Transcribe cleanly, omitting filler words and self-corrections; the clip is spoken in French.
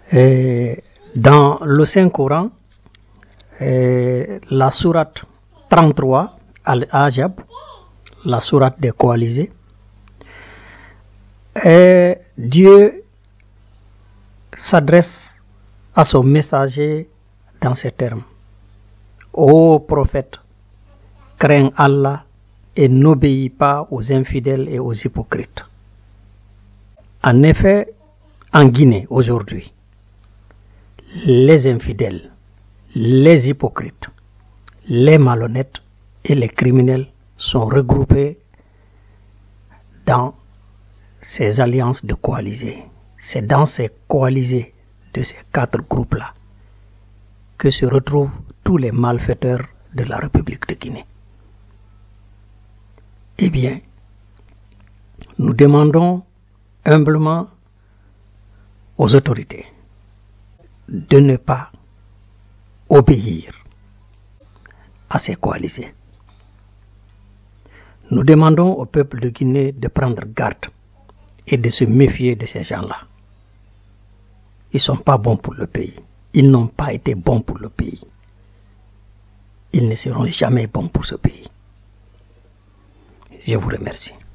Et dans le Saint-Coran, la sourate 33, Al-Ajab, la sourate des coalisés, et Dieu s'adresse à son messager dans ces termes. Ô prophète, crains Allah et n'obéis pas aux infidèles et aux hypocrites. En effet, en Guinée aujourd'hui, les infidèles, les hypocrites, les malhonnêtes et les criminels sont regroupés dans ces alliances de coalisés. C'est dans ces coalisés de ces 4 groupes-là que se retrouvent tous les malfaiteurs de la République de Guinée. Eh bien, nous demandons humblement aux autorités de ne pas obéir à ces coalisés. Nous demandons au peuple de Guinée de prendre garde et de se méfier de ces gens-là. Ils ne sont pas bons pour le pays. Ils n'ont pas été bons pour le pays. Ils ne seront jamais bons pour ce pays. Je vous remercie.